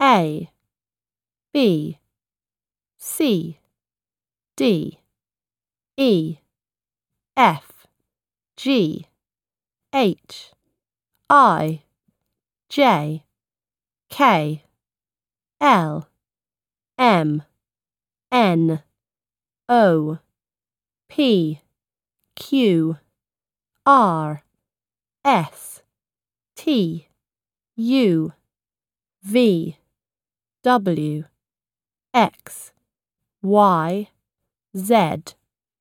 A, B, C, D, E, F, G, H, I, J, K, L, M, N, O, P, Q, R, S, T, U, V, W, X, Y, Z.